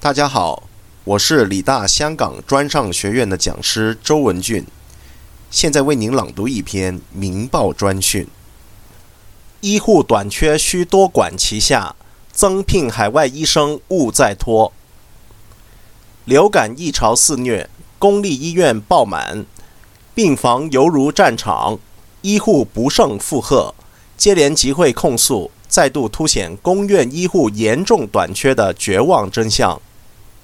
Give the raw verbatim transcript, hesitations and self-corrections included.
大家好，我是理大香港专上学院的讲师周文俊，现在为您朗读一篇明报专讯。医护短缺需多管齐下，增聘海外医生勿再拖。流感疫潮肆虐，公立医院爆满，病房犹如战场，医护不胜负荷，接连集会控诉，再度凸显公院医护严重短缺的绝望真相。